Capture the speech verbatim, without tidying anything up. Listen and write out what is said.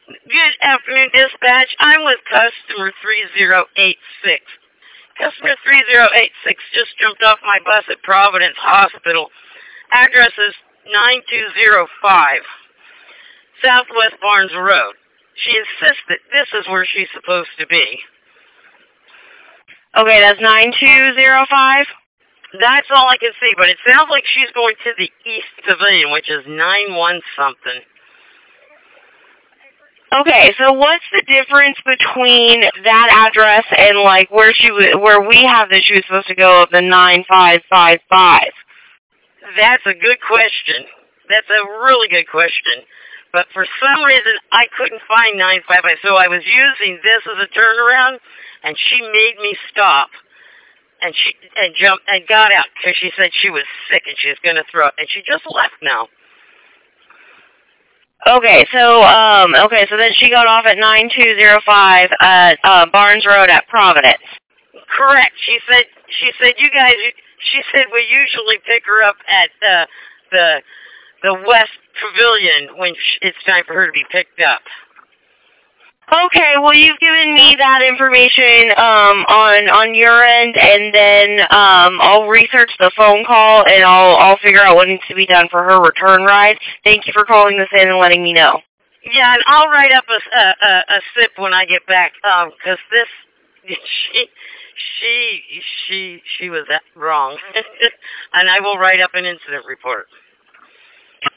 Good afternoon, dispatch. I'm with customer three zero eight six. Customer three zero eight six just jumped off my bus at Providence Hospital. Address is nine two zero five Southwest Barnes Road. She insists that this is where she's supposed to be. Okay, that's nine two zero five? That's all I can see, but it sounds like she's going to the East Pavilion, which is nine one something. Okay, so what's the difference between that address and, like, where she w- where we have that she was supposed to go of the nine five five five? That's a good question. That's a really good question. But for some reason, I couldn't find nine five five, so I was using this as a turnaround, and she made me stop. And she and jumped and got out because she said she was sick and she was going to throw up. And she just left now. Okay, so um, okay, so then she got off at nine two zero five at uh, Barnes Road at Providence. Correct. She said. She said you guys. She said we usually pick her up at uh, the the West Pavilion when it's time for her to be picked up. Okay, well, you've given me that information um, on on your end, and then um, I'll research the phone call, and I'll I'll figure out what needs to be done for her return ride. Thank you for calling this in and letting me know. Yeah, and I'll write up a a, a, a sip when I get back, um, because this she she she she was wrong, and I will write up an incident report.